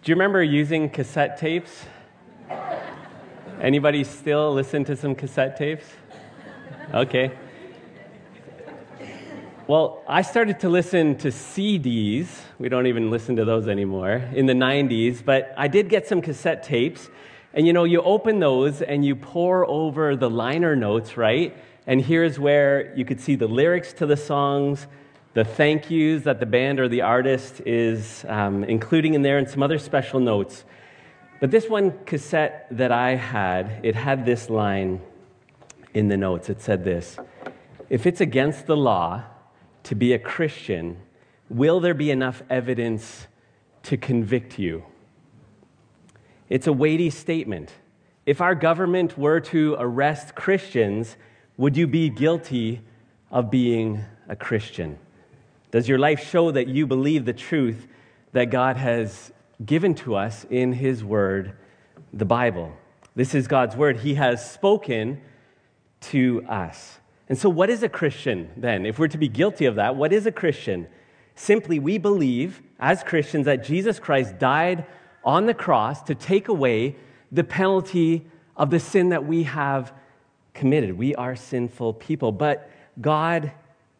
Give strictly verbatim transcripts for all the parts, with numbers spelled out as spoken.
Do you remember using cassette tapes? Anybody still listen to some cassette tapes? Okay. Well, I started to listen to C Ds. We don't even listen to those anymore in the nineties, but I did get some cassette tapes. And you know, you open those and you pour over the liner notes, right? And here's where you could see the lyrics to the songs, the thank yous that the band or the artist is um, including in there, and some other special notes. But this one cassette that I had, it had this line in the notes. It said this: "If it's against the law to be a Christian, will there be enough evidence to convict you?" It's a weighty statement. If our government were to arrest Christians, would you be guilty of being a Christian? Does your life show that you believe the truth that God has given to us in His Word, the Bible? This is God's Word. He has spoken to us. And so what is a Christian then? If we're to be guilty of that, what is a Christian? Simply, we believe as Christians that Jesus Christ died on the cross to take away the penalty of the sin that we have committed. We are sinful people, but God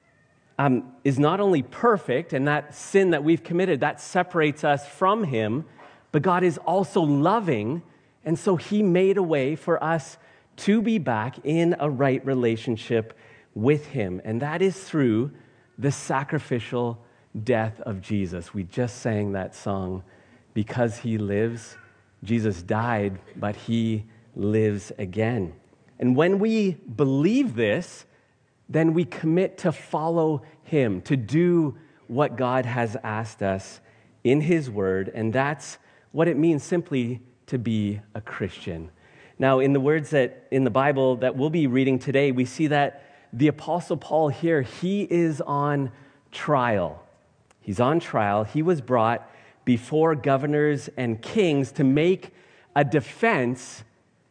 um, is not only perfect, and that sin that we've committed, that separates us from Him, but God is also loving, and so He made a way for us to be back in a right relationship with Him, and that is through the sacrificial death of Jesus. We just sang that song, "Because He lives." Jesus died, but He lives again. And when we believe this, then we commit to follow Him, to do what God has asked us in His Word, and that's what it means simply to be a Christian. Now, in the words that in the Bible that we'll be reading today, we see that the Apostle Paul here, he is on trial. He's on trial. He was brought before governors and kings to make a defense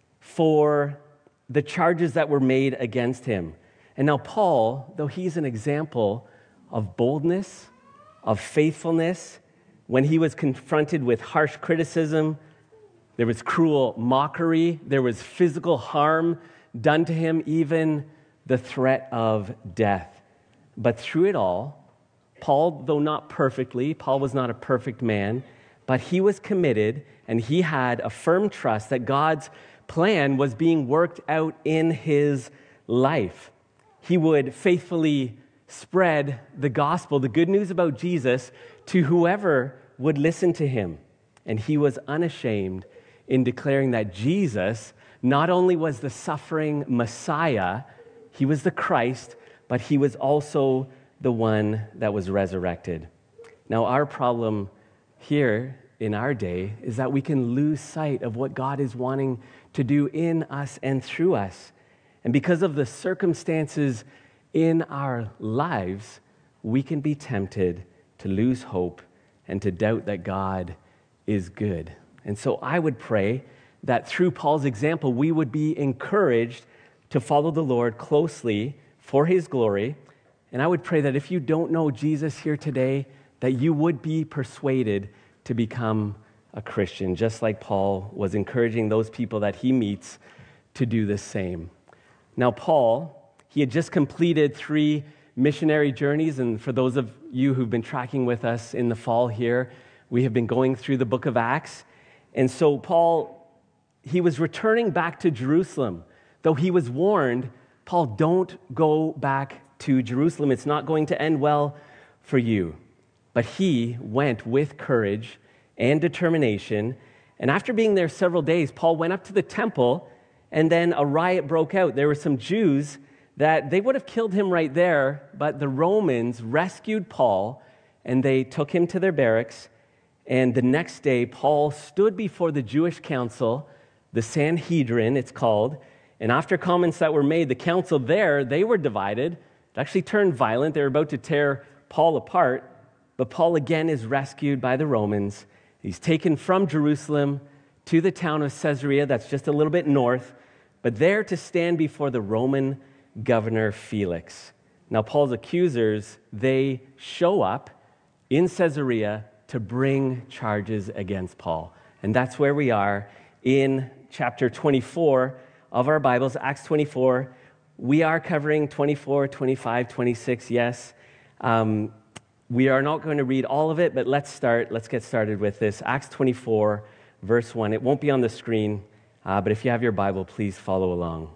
for the charges that were made against him. And now Paul, though he's an example of boldness, of faithfulness, when he was confronted with harsh criticism, there was cruel mockery, there was physical harm done to him, even the threat of death. But through it all, Paul, though not perfectly, Paul was not a perfect man, but he was committed and he had a firm trust that God's plan was being worked out in his life. He would faithfully spread the gospel, the good news about Jesus, to whoever would listen to him. And he was unashamed in declaring that Jesus not only was the suffering Messiah, he was the Christ, but he was also the one that was resurrected. Now, our problem here in our day is that we can lose sight of what God is wanting to do in us and through us. And because of the circumstances in our lives, we can be tempted to lose hope and to doubt that God is good. And so I would pray that through Paul's example, we would be encouraged to follow the Lord closely for His glory. And I would pray that if you don't know Jesus here today, that you would be persuaded to become a Christian, just like Paul was encouraging those people that he meets to do the same. Now, Paul, he had just completed three missionary journeys, and for those of you who've been tracking with us in the fall here, we have been going through the book of Acts. And so Paul, he was returning back to Jerusalem, though he was warned, Paul, don't go back to Jerusalem. It's not going to end well for you. But he went with courage and determination. And after being there several days, Paul went up to the temple, and then a riot broke out. There were some Jews that they would have killed him right there, but the Romans rescued Paul, and they took him to their barracks. And the next day, Paul stood before the Jewish council, the Sanhedrin, it's called. And after comments that were made, the council there, they were divided. It actually turned violent. They were about to tear Paul apart. But Paul again is rescued by the Romans. He's taken from Jerusalem to the town of Caesarea, that's just a little bit north, but there to stand before the Roman governor Felix. Now, Paul's accusers, they show up in Caesarea to bring charges against Paul. And that's where we are in chapter twenty-four of our Bibles, Acts twenty-four. We are covering twenty-four, twenty-five, twenty-six, yes. Um, we are not going to read all of it, but let's start. Let's get started with this. Acts twenty-four, verse one. It won't be on the screen, uh, but if you have your Bible, please follow along.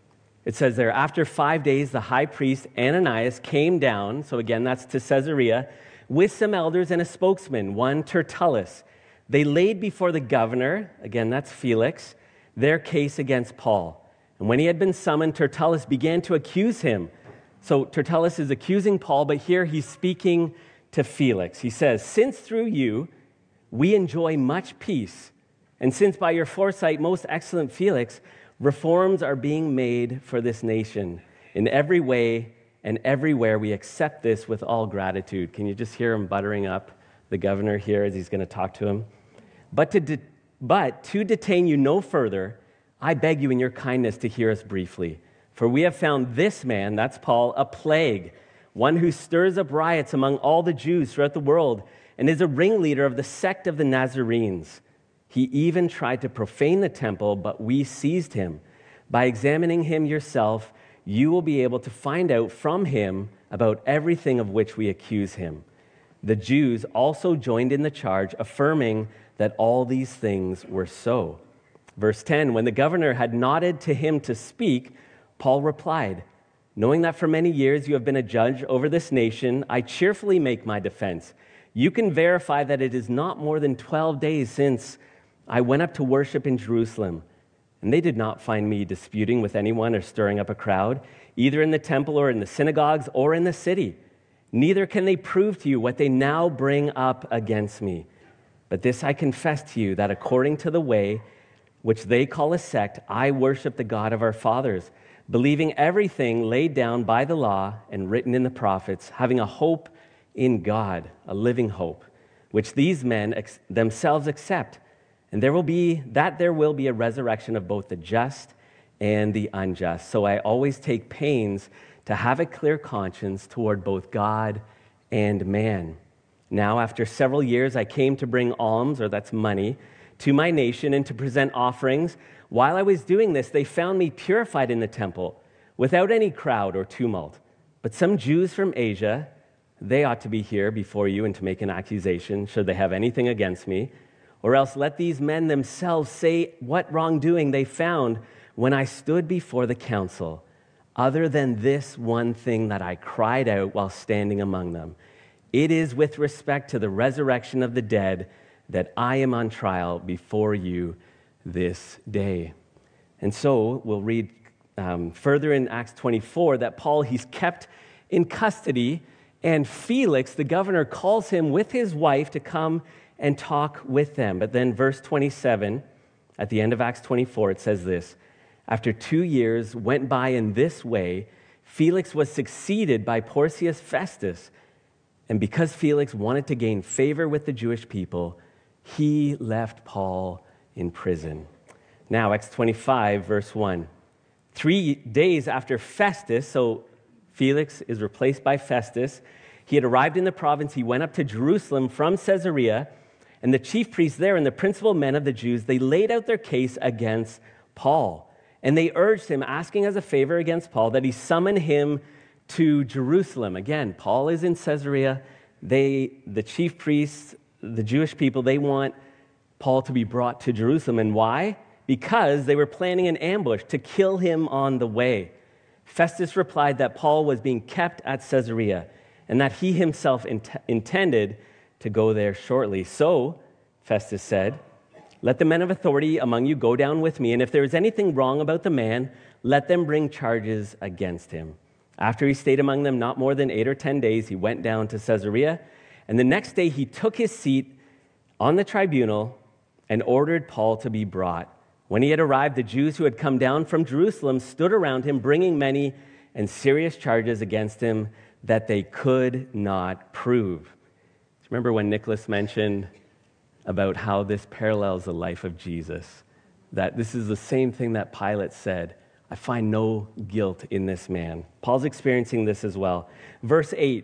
It says there, after five days, the high priest Ananias came down, so again, that's to Caesarea, with some elders and a spokesman, one Tertullus. They laid before the governor, again, that's Felix, their case against Paul. And when he had been summoned, Tertullus began to accuse him. So Tertullus is accusing Paul, but here he's speaking to Felix. He says, since through you we enjoy much peace, and since by your foresight, most excellent Felix, reforms are being made for this nation. In every way and everywhere we accept this with all gratitude. Can you just hear him buttering up the governor here as he's going to talk to him? But to, de- but to detain you no further, I beg you in your kindness to hear us briefly. For we have found this man, that's Paul, a plague, one who stirs up riots among all the Jews throughout the world and is a ringleader of the sect of the Nazarenes. He even tried to profane the temple, but we seized him. By examining him yourself, you will be able to find out from him about everything of which we accuse him. The Jews also joined in the charge, affirming that all these things were so. Verse ten, when the governor had nodded to him to speak, Paul replied, knowing that for many years you have been a judge over this nation, I cheerfully make my defense. You can verify that it is not more than twelve days since I went up to worship in Jerusalem, and they did not find me disputing with anyone or stirring up a crowd, either in the temple or in the synagogues or in the city. Neither can they prove to you what they now bring up against me. But this I confess to you, that according to the way which they call a sect, I worship the God of our fathers, believing everything laid down by the law and written in the prophets, having a hope in God, a living hope, which these men ex- themselves accept. And there will be, that there will be a resurrection of both the just and the unjust. So I always take pains to have a clear conscience toward both God and man. Now, after several years, I came to bring alms, or that's money, to my nation and to present offerings. While I was doing this, they found me purified in the temple, without any crowd or tumult. But some Jews from Asia, they ought to be here before you and to make an accusation, should they have anything against me. Or else let these men themselves say what wrongdoing they found when I stood before the council, other than this one thing that I cried out while standing among them. It is with respect to the resurrection of the dead that I am on trial before you this day. And so we'll read um, further in Acts twenty-four that Paul, he's kept in custody, and Felix, the governor, calls him with his wife to come and talk with them. But then verse twenty-seven, at the end of Acts twenty-four, it says this, after two years went by in this way, Felix was succeeded by Porcius Festus. And because Felix wanted to gain favor with the Jewish people, he left Paul in prison. Now, Acts twenty-five, verse one. Three days after Festus, so Felix is replaced by Festus, he had arrived in the province. He went up to Jerusalem from Caesarea, and the chief priests there and the principal men of the Jews, they laid out their case against Paul. And they urged him, asking as a favor against Paul, that he summon him to Jerusalem. Again, Paul is in Caesarea. They, the chief priests, the Jewish people, they want Paul to be brought to Jerusalem. And why? Because they were planning an ambush to kill him on the way. Festus replied that Paul was being kept at Caesarea and that he himself int- intended to go there shortly. So, Festus said, let the men of authority among you go down with me, and if there is anything wrong about the man, let them bring charges against him. After he stayed among them not more than eight or ten days, he went down to Caesarea, and the next day he took his seat on the tribunal and ordered Paul to be brought. When he had arrived, the Jews who had come down from Jerusalem stood around him, bringing many and serious charges against him that they could not prove. Remember when Nicholas mentioned about how this parallels the life of Jesus, that this is the same thing that Pilate said, I find no guilt in this man. Paul's experiencing this as well. Verse eight,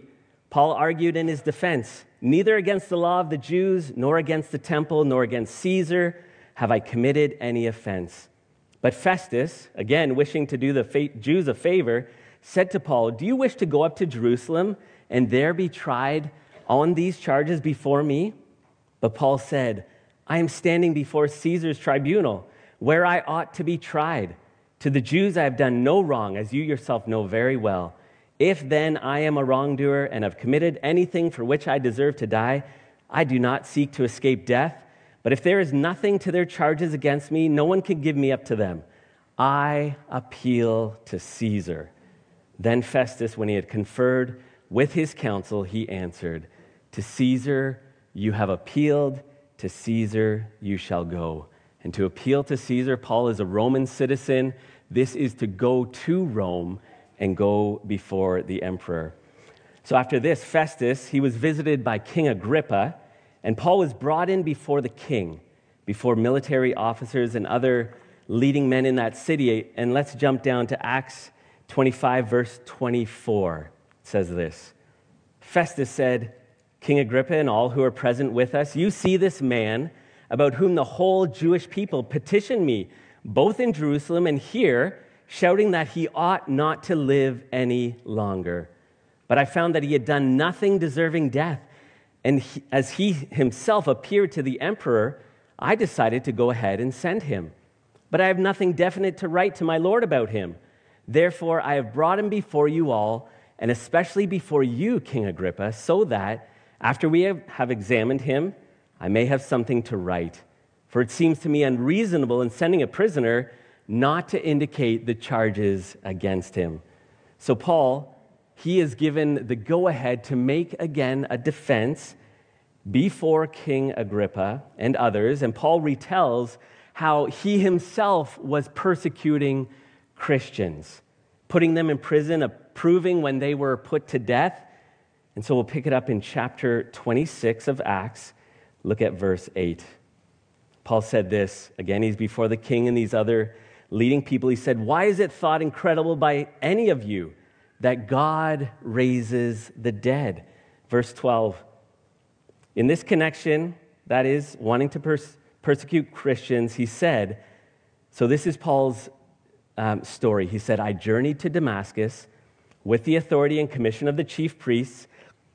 Paul argued in his defense, "Neither against the law of the Jews, nor against the temple, nor against Caesar have I committed any offense." But Festus, again wishing to do the Jews a favor, said to Paul, "Do you wish to go up to Jerusalem and there be tried on these charges before me?" But Paul said, "I am standing before Caesar's tribunal, where I ought to be tried. To the Jews I have done no wrong, as you yourself know very well. If then I am a wrongdoer and have committed anything for which I deserve to die, I do not seek to escape death. But if there is nothing to their charges against me, no one can give me up to them. I appeal to Caesar." Then Festus, when he had conferred with his council, he answered, "To Caesar you have appealed, to Caesar you shall go." And to appeal to Caesar, Paul is a Roman citizen. This is to go to Rome and go before the emperor. So after this, Festus, he was visited by King Agrippa, and Paul was brought in before the king, before military officers and other leading men in that city. And let's jump down to Acts twenty-five, verse twenty-four. It says this, "Festus said, 'King Agrippa and all who are present with us, you see this man about whom the whole Jewish people petitioned me, both in Jerusalem and here, shouting that he ought not to live any longer. But I found that he had done nothing deserving death. And he, as he himself appeared to the emperor, I decided to go ahead and send him. But I have nothing definite to write to my Lord about him. Therefore, I have brought him before you all, and especially before you, King Agrippa, so that after we have, have examined him, I may have something to write. For it seems to me unreasonable in sending a prisoner not to indicate the charges against him." So Paul, he is given the go-ahead to make again a defense before King Agrippa and others. And Paul retells how he himself was persecuting Christians, putting them in prison, approving when they were put to death. And so we'll pick it up in chapter twenty-six of Acts. Look at verse eight. Paul said this, again, he's before the king and these other leading people. He said, "Why is it thought incredible by any of you that God raises the dead?" Verse twelve. In this connection, that is, wanting to pers- persecute Christians, he said, so this is Paul's um, story. He said, "I journeyed to Damascus with the authority and commission of the chief priests.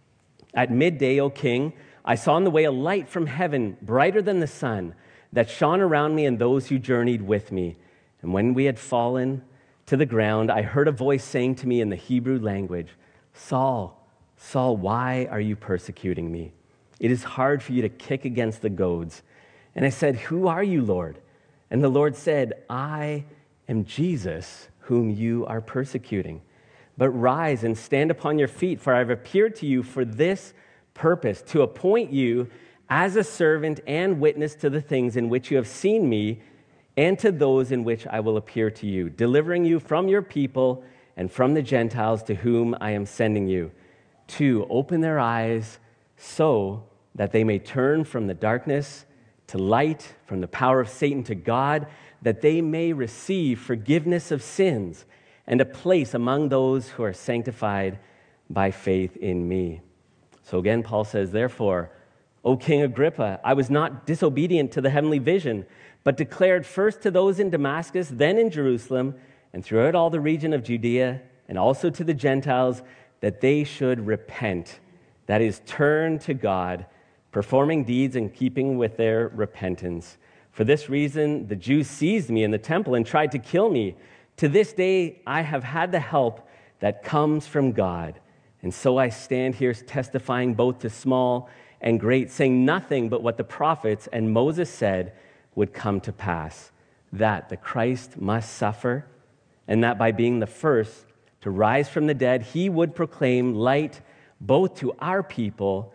At midday, O king, I saw on the way a light from heaven, brighter than the sun, that shone around me and those who journeyed with me. And when we had fallen to the ground, I heard a voice saying to me in the Hebrew language, 'Saul, Saul, why are you persecuting me? It is hard for you to kick against the goads.' And I said, 'Who are you, Lord?' And the Lord said, 'I am Jesus, whom you are persecuting. But rise and stand upon your feet, for I have appeared to you for this purpose, to appoint you as a servant and witness to the things in which you have seen me and to those in which I will appear to you, delivering you from your people and from the Gentiles to whom I am sending you, to open their eyes so that they may turn from the darkness to light, from the power of Satan to God, that they may receive forgiveness of sins and a place among those who are sanctified by faith in me.'" So again, Paul says, "Therefore, O King Agrippa, I was not disobedient to the heavenly vision, but declared first to those in Damascus, then in Jerusalem, and throughout all the region of Judea, and also to the Gentiles, that they should repent, that is, turn to God, performing deeds in keeping with their repentance. For this reason, the Jews seized me in the temple and tried to kill me. To this day, I have had the help that comes from God. And so I stand here testifying both to small and great, saying nothing but what the prophets and Moses said would come to pass, that the Christ must suffer, and that by being the first to rise from the dead, he would proclaim light both to our people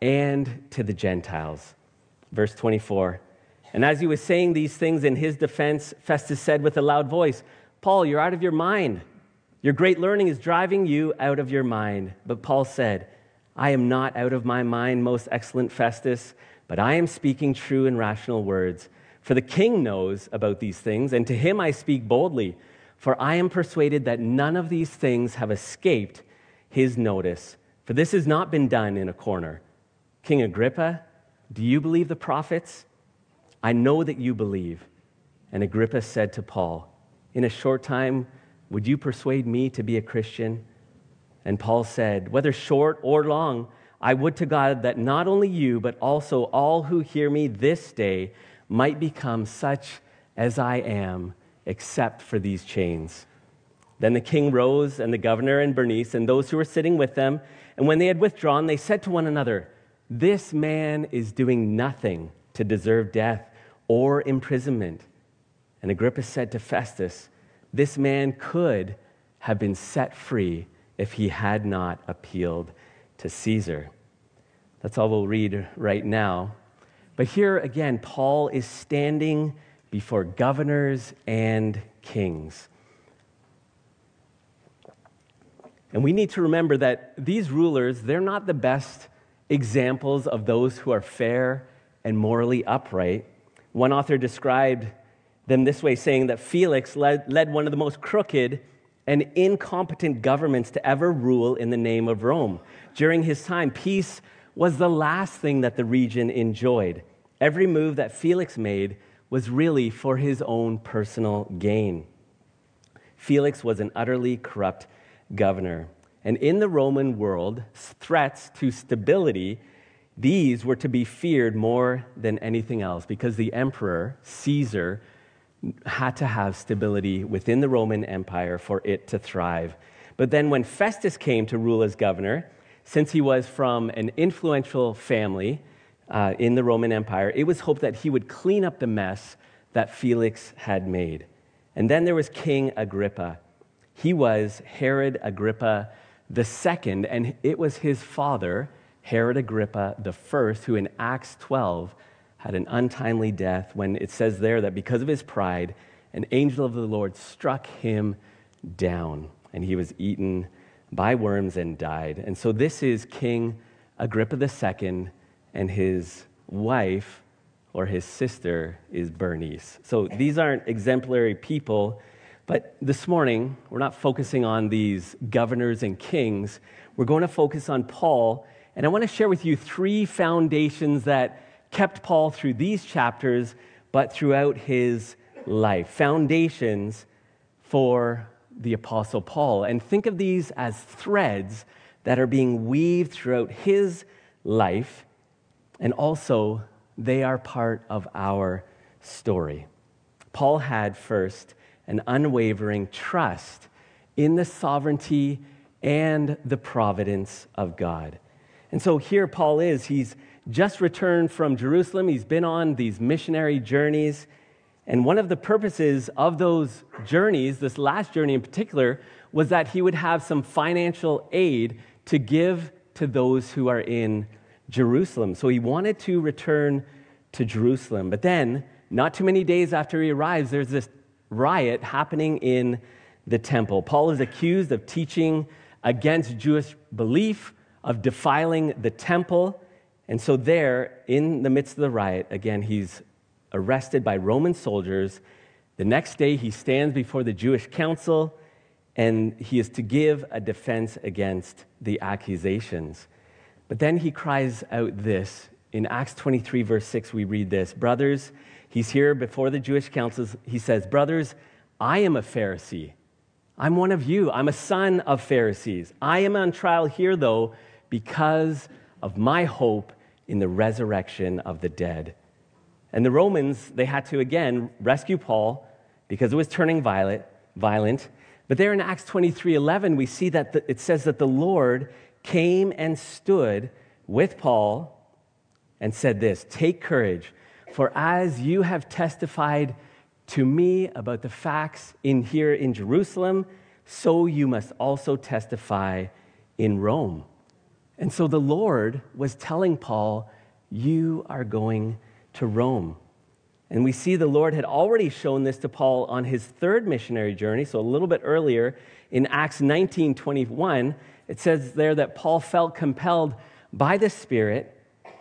and to the Gentiles." Verse twenty-four. "And as he was saying these things in his defense, Festus said with a loud voice, 'Paul, you're out of your mind. Your great learning is driving you out of your mind.' But Paul said, 'I am not out of my mind, most excellent Festus, but I am speaking true and rational words. For the king knows about these things, and to him I speak boldly. For I am persuaded that none of these things have escaped his notice. For this has not been done in a corner. King Agrippa, do you believe the prophets? I know that you believe." And Agrippa said to Paul, "In a short time, would you persuade me to be a Christian?" And Paul said, "Whether short or long, I would to God that not only you, but also all who hear me this day might become such as I am, except for these chains." Then the king rose, and the governor and Bernice, and those who were sitting with them, and when they had withdrawn, they said to one another, "This man is doing nothing to deserve death or imprisonment." And Agrippa said to Festus, "This man could have been set free if he had not appealed to Caesar." That's all we'll read right now. But here again, Paul is standing before governors and kings. And we need to remember that these rulers, they're not the best examples of those who are fair and morally upright. One author described them this way, saying that Felix led, led one of the most crooked and incompetent governments to ever rule in the name of Rome. During his time, peace was the last thing that the region enjoyed. Every move that Felix made was really for his own personal gain. Felix was an utterly corrupt governor. And in the Roman world, threats to stability, these were to be feared more than anything else because the emperor, Caesar, had to have stability within the Roman Empire for it to thrive. But then when Festus came to rule as governor, since he was from an influential family uh, in the Roman Empire, it was hoped that he would clean up the mess that Felix had made. And then there was King Agrippa. He was Herod Agrippa the Second, and it was his father, Herod Agrippa the First, who in Acts twelve had an untimely death when it says there that because of his pride, an angel of the Lord struck him down, and he was eaten by worms and died. And so this is King Agrippa the Second, and his wife, or his sister, is Bernice. So these aren't exemplary people, but this morning, we're not focusing on these governors and kings. We're going to focus on Paul, and I want to share with you three foundations that kept Paul through these chapters, but throughout his life. Foundations for the Apostle Paul. And think of these as threads that are being weaved throughout his life, and also they are part of our story. Paul had first an unwavering trust in the sovereignty and the providence of God. And so here Paul is, he's just returned from Jerusalem. He's been on these missionary journeys. And one of the purposes of those journeys, this last journey in particular, was that he would have some financial aid to give to those who are in Jerusalem. So he wanted to return to Jerusalem. But then, not too many days after he arrives, there's this riot happening in the temple. Paul is accused of teaching against Jewish belief, of defiling the temple. And so there, in the midst of the riot, again, he's arrested by Roman soldiers. The next day, he stands before the Jewish council, and he is to give a defense against the accusations. But then he cries out this. In Acts twenty-three, verse six, we read this. Brothers, he's here before the Jewish councils. He says, "Brothers, I am a Pharisee. I'm one of you. I'm a son of Pharisees. I am on trial here, though, because of my hope in the resurrection of the dead." And the Romans, they had to, again, rescue Paul because it was turning violent. violent. But there in Acts twenty-three eleven, we see that the, it says that the Lord came and stood with Paul and said this, "Take courage, for as you have testified to me about the facts in here in Jerusalem, so you must also testify in Rome." And so the Lord was telling Paul, you are going to Rome. And we see the Lord had already shown this to Paul on his third missionary journey, so a little bit earlier in Acts nineteen twenty-one, it says there that Paul felt compelled by the Spirit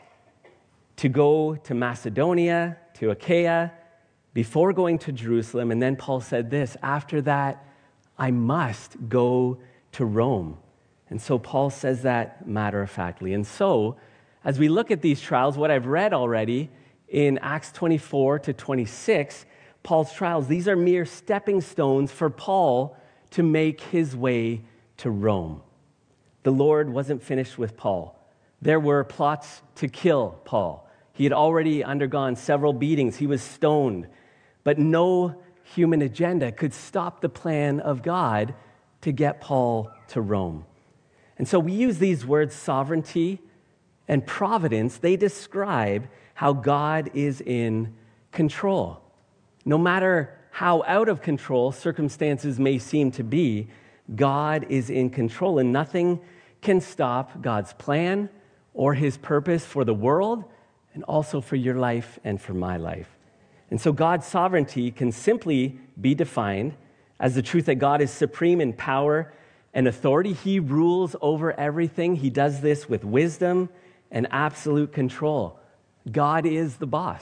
to go to Macedonia, to Achaia, before going to Jerusalem. And then Paul said this, after that, I must go to Rome. And so Paul says that matter-of-factly. And so, as we look at these trials, what I've read already in Acts twenty-four to twenty-six, Paul's trials, these are mere stepping stones for Paul to make his way to Rome. The Lord wasn't finished with Paul. There were plots to kill Paul. He had already undergone several beatings. He was stoned. But no human agenda could stop the plan of God to get Paul to Rome. And so we use these words, sovereignty and providence. They describe how God is in control. No matter how out of control circumstances may seem to be, God is in control, and nothing can stop God's plan or his purpose for the world and also for your life and for my life. And so God's sovereignty can simply be defined as the truth that God is supreme in power and authority. He rules over everything. He does this with wisdom and absolute control. God is the boss.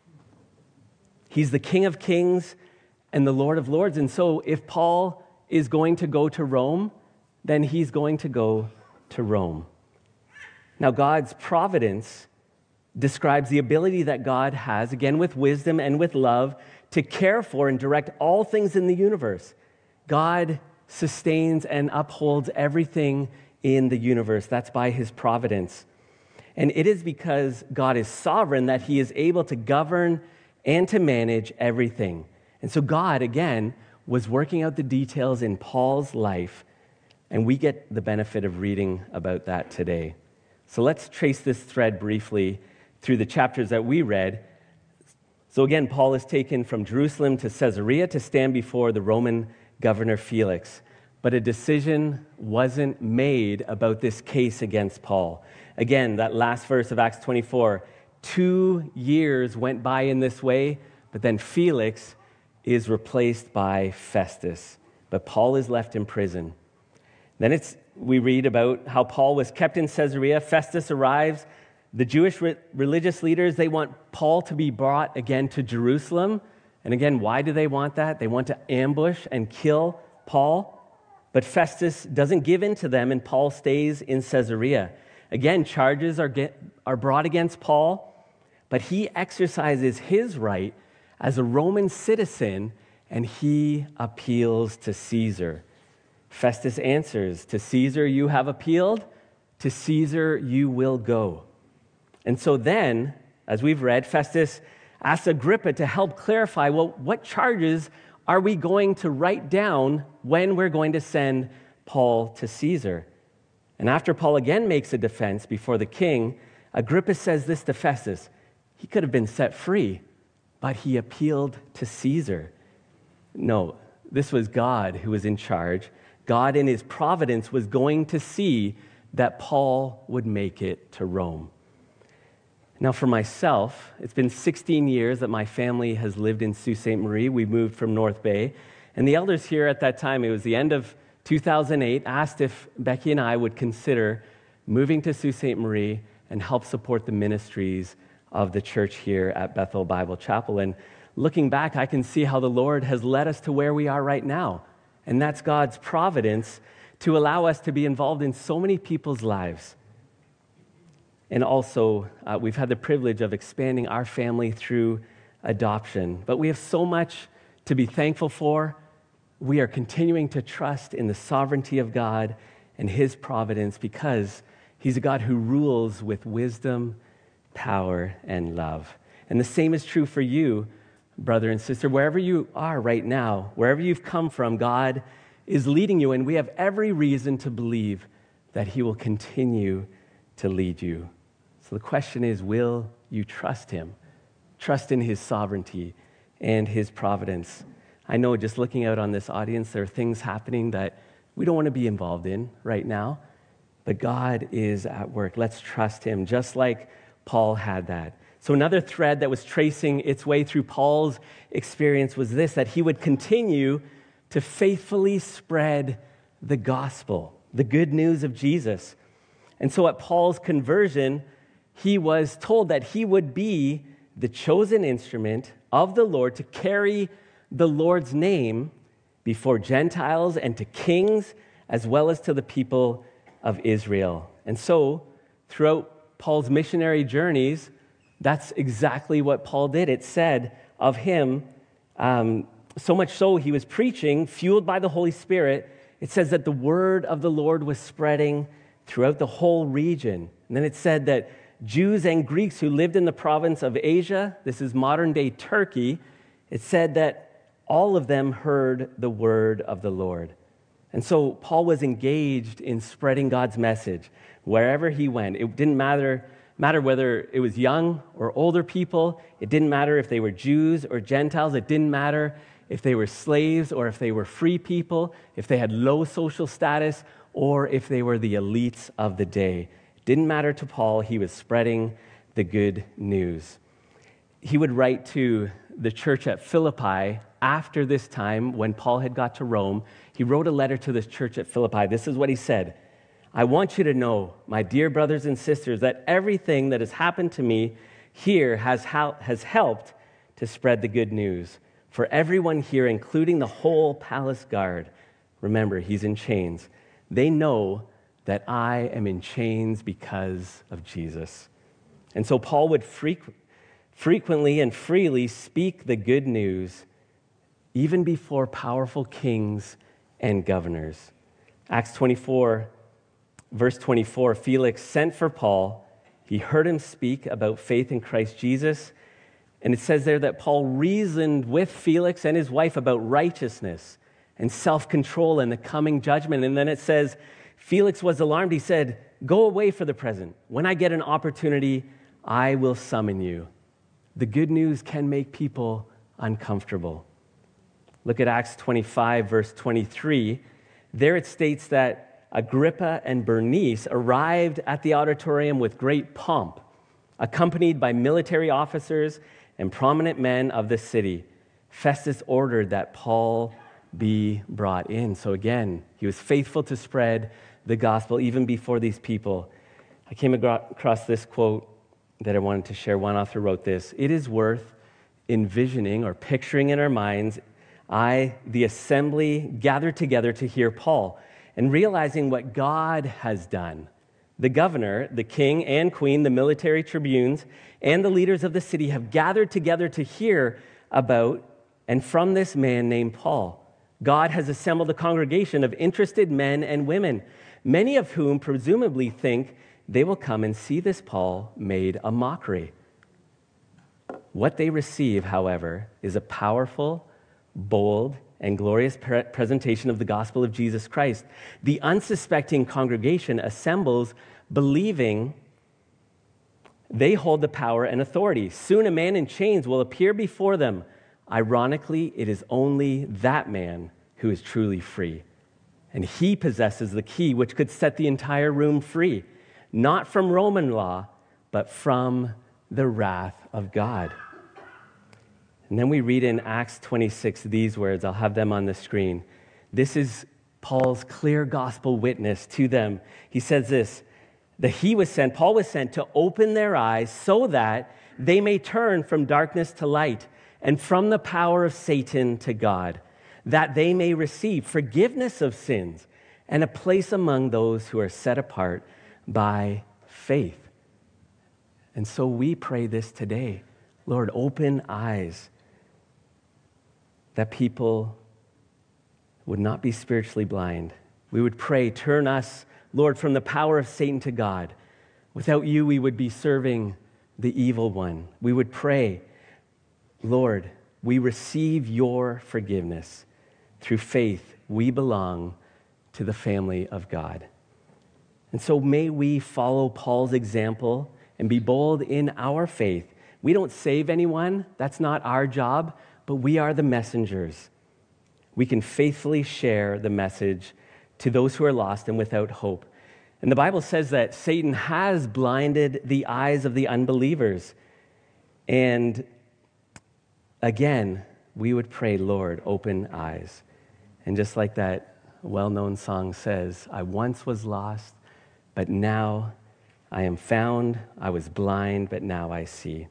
He's the King of Kings and the Lord of Lords. And so if Paul is going to go to Rome, then he's going to go to Rome. Now, God's providence describes the ability that God has, again with wisdom and with love, to care for and direct all things in the universe. God sustains and upholds everything in the universe. That's by his providence. And it is because God is sovereign that he is able to govern and to manage everything. And so God, again, was working out the details in Paul's life, and we get the benefit of reading about that today. So let's trace this thread briefly through the chapters that we read. So again, Paul is taken from Jerusalem to Caesarea to stand before the Roman governor Felix. But a decision wasn't made about this case against Paul. Again, that last verse of Acts twenty-four, two years went by in this way, but then Felix is replaced by Festus. But Paul is left in prison. Then it's we read about how Paul was kept in Caesarea. Festus arrives. The Jewish re- religious leaders, they want Paul to be brought again to Jerusalem. And again, why do they want that? They want to ambush and kill Paul. But Festus doesn't give in to them, and Paul stays in Caesarea. Again, charges are, get, are brought against Paul, but he exercises his right as a Roman citizen, and he appeals to Caesar. Festus answers, "To Caesar you have appealed, to Caesar you will go." And so then, as we've read, Festus asks Agrippa to help clarify, well, what charges are we going to write down when we're going to send Paul to Caesar? And after Paul again makes a defense before the king, Agrippa says this to Festus: he could have been set free, but he appealed to Caesar. No, this was God who was in charge. God in his providence was going to see that Paul would make it to Rome. Now, for myself, it's been sixteen years that my family has lived in Sault Ste. Marie. We moved from North Bay. And the elders here at that time, it was the end of two thousand eight, asked if Becky and I would consider moving to Sault Ste. Marie and help support the ministries of the church here at Bethel Bible Chapel. And looking back, I can see how the Lord has led us to where we are right now. And that's God's providence to allow us to be involved in so many people's lives. And also, uh, we've had the privilege of expanding our family through adoption. But we have so much to be thankful for. We are continuing to trust in the sovereignty of God and his providence because he's a God who rules with wisdom, power, and love. And the same is true for you, brother and sister. Wherever you are right now, wherever you've come from, God is leading you, and we have every reason to believe that he will continue to lead you. So the question is, will you trust him? Trust in his sovereignty and his providence. I know just looking out on this audience, there are things happening that we don't want to be involved in right now, but God is at work. Let's trust him, just like Paul had that. So another thread that was tracing its way through Paul's experience was this, that he would continue to faithfully spread the gospel, the good news of Jesus. And so at Paul's conversion, he was told that he would be the chosen instrument of the Lord to carry the Lord's name before Gentiles and to kings, as well as to the people of Israel. And so, throughout Paul's missionary journeys, that's exactly what Paul did. It said of him, um, so much so he was preaching, fueled by the Holy Spirit. It says that the word of the Lord was spreading throughout the whole region. And then it said that Jews and Greeks who lived in the province of Asia, this is modern-day Turkey, it said that all of them heard the word of the Lord. And so Paul was engaged in spreading God's message wherever he went. It didn't matter, matter whether it was young or older people. It didn't matter if they were Jews or Gentiles. It didn't matter if they were slaves or if they were free people, if they had low social status or if they were the elites of the day. It didn't matter to Paul. He was spreading the good news. He would write to the church at Philippi after this time when Paul had got to Rome. He wrote a letter to this church at Philippi. This is what he said. I want you to know, my dear brothers and sisters, that everything that has happened to me here has, hel- has helped to spread the good news. For everyone here, including the whole palace guard, remember, he's in chains. They know that I am in chains because of Jesus. And so Paul would frequ- frequently and freely speak the good news even before powerful kings and governors. Acts twenty-four, verse twenty-four, Felix sent for Paul. He heard him speak about faith in Christ Jesus. And it says there that Paul reasoned with Felix and his wife about righteousness and self-control and the coming judgment. And then it says, Felix was alarmed. He said, go away for the present. When I get an opportunity, I will summon you. The good news can make people uncomfortable. Look at Acts twenty-five, verse twenty-three. There it states that Agrippa and Bernice arrived at the auditorium with great pomp, accompanied by military officers and prominent men of the city. Festus ordered that Paul be brought in. So again, he was faithful to spread the gospel even before these people. I came across this quote that I wanted to share. One author wrote this: it is worth envisioning or picturing in our minds I, the assembly, gathered together to hear Paul, and realizing what God has done. The governor, the king and queen, the military tribunes, and the leaders of the city have gathered together to hear about and from this man named Paul. God has assembled a congregation of interested men and women, many of whom presumably think they will come and see this Paul made a mockery. What they receive, however, is a powerful, bold, and glorious pre- presentation of the gospel of Jesus Christ. The unsuspecting congregation assembles believing they hold the power and authority. Soon a man in chains will appear before them. Ironically, it is only that man who is truly free. And he possesses the key which could set the entire room free, not from Roman law, but from the wrath of God. And then we read in Acts twenty-six these words. I'll have them on the screen. This is Paul's clear gospel witness to them. He says this, that he was sent, Paul was sent to open their eyes so that they may turn from darkness to light and from the power of Satan to God, that they may receive forgiveness of sins and a place among those who are set apart by faith. And so we pray this today. Lord, open eyes that people would not be spiritually blind. We would pray, turn us, Lord, from the power of Satan to God. Without you, we would be serving the evil one. We would pray, Lord, we receive your forgiveness. Through faith, we belong to the family of God. And so may we follow Paul's example and be bold in our faith. We don't save anyone. That's not our job, but we are the messengers. We can faithfully share the message to those who are lost and without hope. And the Bible says that Satan has blinded the eyes of the unbelievers. And again, we would pray, Lord, open eyes. And just like that well-known song says, I once was lost, but now I am found. I was blind, but now I see.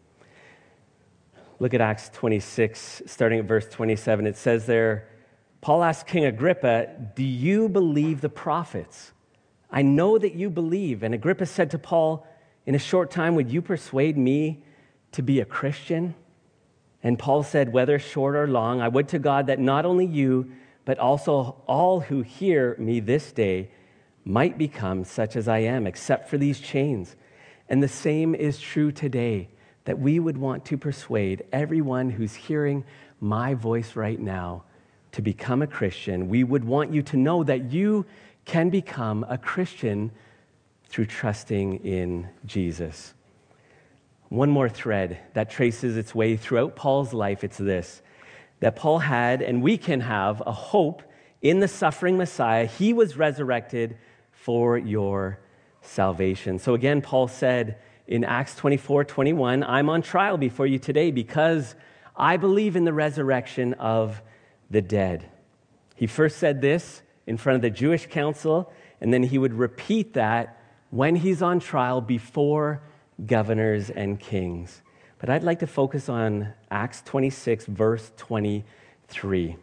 Look at Acts twenty-six, starting at verse twenty-seven. It says there, Paul asked King Agrippa, do you believe the prophets? I know that you believe. And Agrippa said to Paul, in a short time, would you persuade me to be a Christian? And Paul said, whether short or long, I would to God that not only you, but also all who hear me this day might become such as I am, except for these chains. And the same is true today, that we would want to persuade everyone who's hearing my voice right now to become a Christian. We would want you to know that you can become a Christian through trusting in Jesus. One more thread that traces its way throughout Paul's life, it's this, that Paul had, and we can have, a hope in the suffering Messiah. He was resurrected for your salvation. So again, Paul said in Acts twenty-four twenty-one, I'm on trial before you today because I believe in the resurrection of the dead. He first said this in front of the Jewish council, and then he would repeat that when he's on trial before governors and kings. But I'd like to focus on Acts twenty-six, verse twenty-three.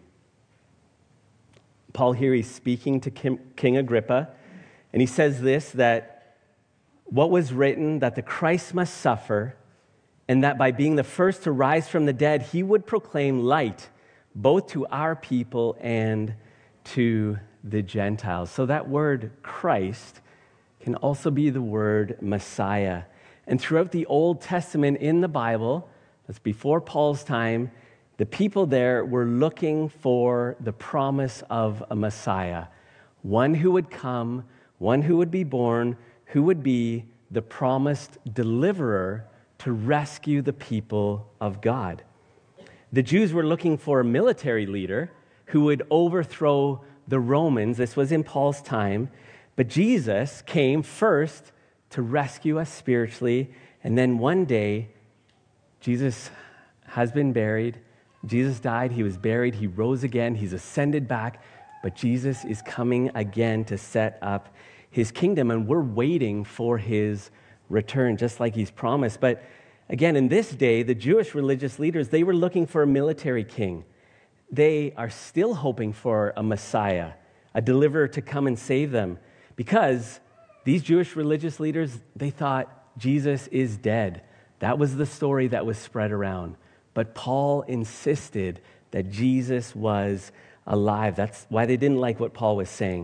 Paul here, he's speaking to King Agrippa, and he says this, that what was written, that the Christ must suffer, and that by being the first to rise from the dead, he would proclaim light both to our people and to the Gentiles. So that word Christ can also be the word Messiah. And throughout the Old Testament in the Bible, that's before Paul's time, the people there were looking for the promise of a Messiah, one who would come, one who would be born, who would be the promised deliverer to rescue the people of God. The Jews were looking for a military leader who would overthrow the Romans. This was in Paul's time. But Jesus came first to rescue us spiritually. And then one day, Jesus has been buried. Jesus died. He was buried. He rose again. He's ascended back. But Jesus is coming again to set up his kingdom. And we're waiting for his return, just like he's promised. But again, in this day, the Jewish religious leaders, they were looking for a military king. They are still hoping for a Messiah, a deliverer to come and save them, because these Jewish religious leaders, they thought Jesus is dead. That was the story that was spread around. But Paul insisted that Jesus was alive. That's why they didn't like what Paul was saying.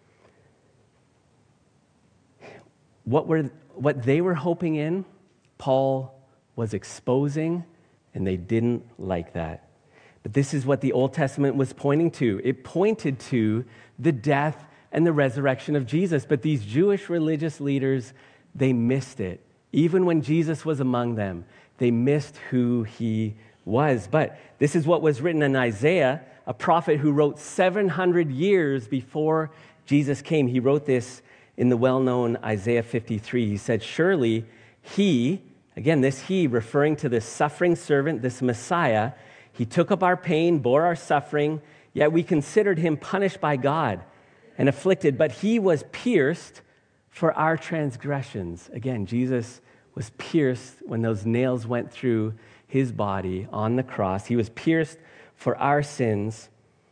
What were what they were hoping in, Paul was exposing, and they didn't like that. But this is what the Old Testament was pointing to. It pointed to the death and the resurrection of Jesus. But these Jewish religious leaders, they missed it. Even when Jesus was among them, they missed who he was. But this is what was written in Isaiah, a prophet who wrote seven hundred years before Jesus came. He wrote this in the well-known Isaiah fifty-three. He said, surely he, again, this he, referring to this suffering servant, this Messiah, he took up our pain, bore our suffering, yet we considered him punished by God and afflicted, but he was pierced for our transgressions. Again, Jesus was pierced when those nails went through his body on the cross. He was pierced for our sins.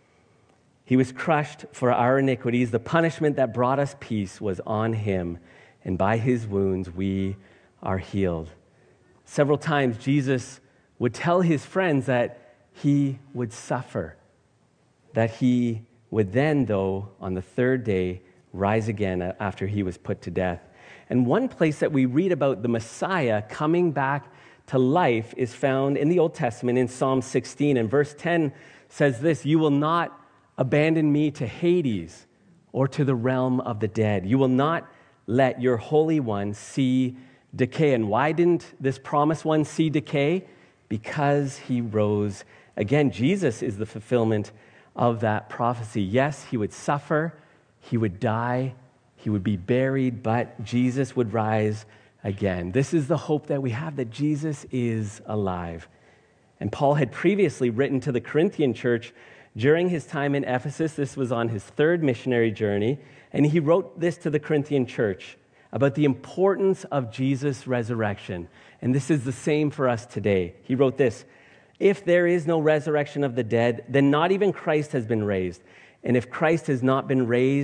He was crushed for our iniquities. The punishment that brought us peace was on him, and by his wounds we are healed. Several times Jesus would tell his friends that he would suffer, that he would then, though, on the third day, rise again after he was put to death. And one place that we read about the Messiah coming back to life is found in the Old Testament in Psalm sixteen. And verse ten says this, you will not abandon me to Hades or to the realm of the dead. You will not let your Holy One see decay. And why didn't this promised one see decay? Because he rose again. Jesus is the fulfillment of that prophecy. Yes, he would suffer, he would die, he would be buried, but Jesus would rise again. This is the hope that we have, that Jesus is alive. And Paul had previously written to the Corinthian church during his time in Ephesus. This was on his third missionary journey, and he wrote this to the Corinthian church about the importance of Jesus' resurrection. And this is the same for us today. He wrote this, if there is no resurrection of the dead, then not even Christ has been raised. And if Christ has not been raised,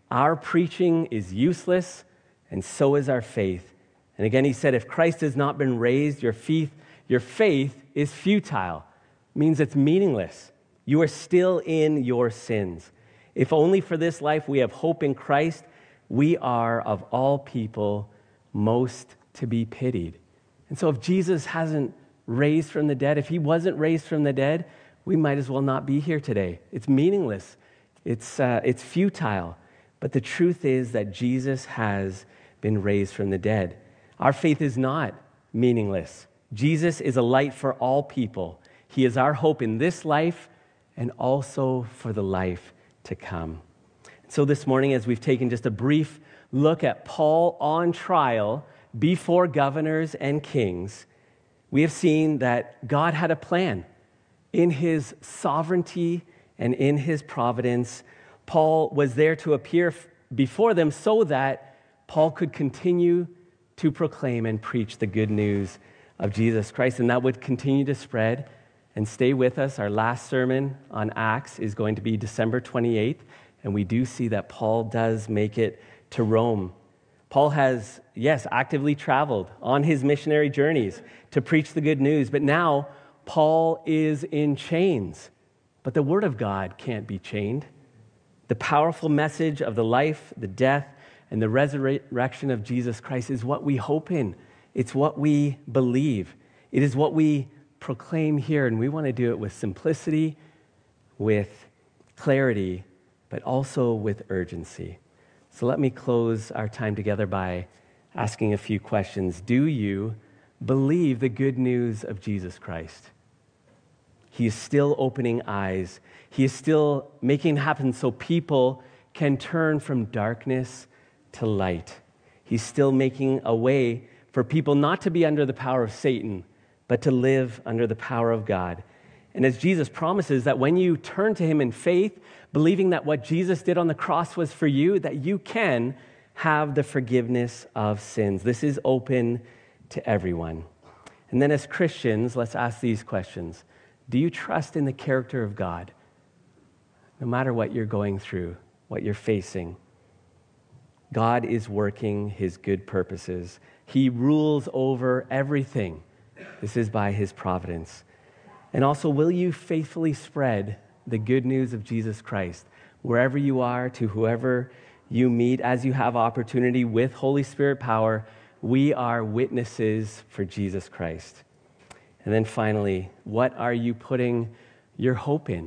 Our preaching is useless, and so is our faith. And again, he said, if Christ has not been raised, your faith, your faith is futile. It means it's meaningless. You are still in your sins. If only for this life we have hope in Christ, we are, of all people, most to be pitied. And so if Jesus hasn't raised from the dead, if he wasn't raised from the dead, we might as well not be here today. It's meaningless. It's, uh, it's futile. But the truth is that Jesus has been raised from the dead. Our faith is not meaningless. Jesus is a light for all people. He is our hope in this life and also for the life to come. So this morning, as we've taken just a brief look at Paul on trial before governors and kings, we have seen that God had a plan. In his sovereignty and in his providence, Paul was there to appear before them so that Paul could continue to proclaim and preach the good news of Jesus Christ, and that would continue to spread. And stay with us. Our last sermon on Acts is going to be December twenty-eighth, and we do see that Paul does make it to Rome. Paul has, yes, actively traveled on his missionary journeys to preach the good news, but now Paul is in chains. But the Word of God can't be chained. The powerful message of the life, the death, and the resurrection of Jesus Christ is what we hope in. It's what we believe. It is what we proclaim here, and we want to do it with simplicity, with clarity, but also with urgency. So let me close our time together by asking a few questions. Do you believe the good news of Jesus Christ? He is still opening eyes. He is still making it happen so people can turn from darkness to light. He's still making a way for people not to be under the power of Satan, but to live under the power of God. And as Jesus promises that when you turn to him in faith, believing that what Jesus did on the cross was for you, that you can have the forgiveness of sins. This is open to everyone. And then as Christians, let's ask these questions. Do you trust in the character of God? No matter what you're going through, what you're facing, God is working his good purposes. He rules over everything. This is by his providence. And also, will you faithfully spread the good news of Jesus Christ wherever you are, to whoever you meet, as you have opportunity with Holy Spirit power? We are witnesses for Jesus Christ. And then finally, what are you putting your hope in?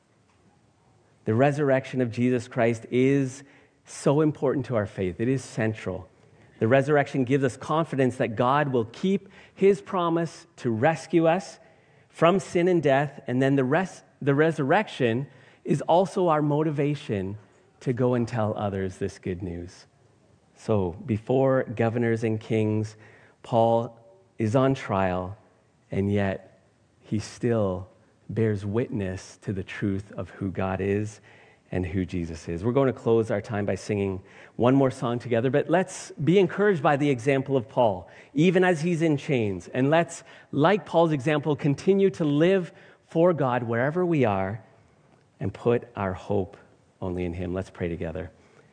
The resurrection of Jesus Christ is so important to our faith. It is central. The resurrection gives us confidence that God will keep his promise to rescue us from sin and death, and then the rest, the resurrection is also our motivation to go and tell others this good news. So before governors and kings, Paul is on trial, and yet he still bears witness to the truth of who God is and who Jesus is. We're going to close our time by singing one more song together, but let's be encouraged by the example of Paul, even as he's in chains. And let's, like Paul's example, continue to live for God wherever we are and put our hope only in him. Let's pray together.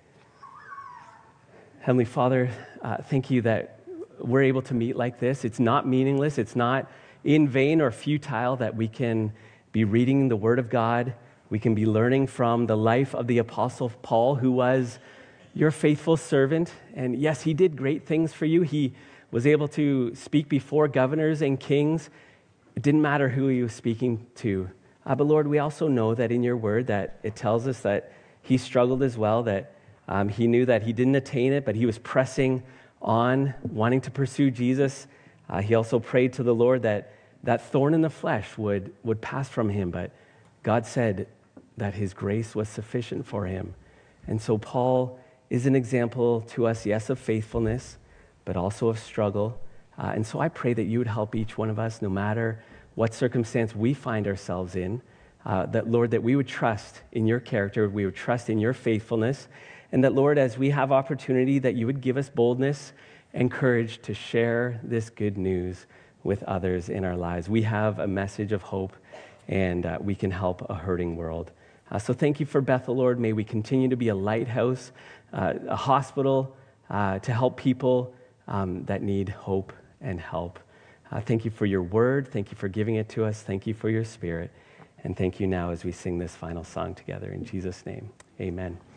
Heavenly Father, uh, thank you that we're able to meet like this. It's not meaningless. It's not in vain or futile that we can be reading the Word of God. We can be learning from the life of the Apostle Paul, who was your faithful servant. And yes, he did great things for you. He was able to speak before governors and kings. It didn't matter who he was speaking to. Uh, but Lord, we also know that in your word that it tells us that he struggled as well, that um, he knew that he didn't attain it, but he was pressing on, wanting to pursue Jesus. Uh, he also prayed to the Lord that that thorn in the flesh would, would pass from him, but God said that his grace was sufficient for him. And so Paul is an example to us, yes, of faithfulness, but also of struggle. Uh, and so I pray that you would help each one of us, no matter what circumstance we find ourselves in, uh, that, Lord, that we would trust in your character, we would trust in your faithfulness, and that, Lord, as we have opportunity, that you would give us boldness and courage to share this good news with others in our lives. We have a message of hope, and uh, we can help a hurting world. Uh, so thank you for Bethel, Lord. May we continue to be a lighthouse, uh, a hospital uh, to help people um, that need hope and help. Uh, thank you for your word. Thank you for giving it to us. Thank you for your Spirit. And thank you now as we sing this final song together. In Jesus' name, amen.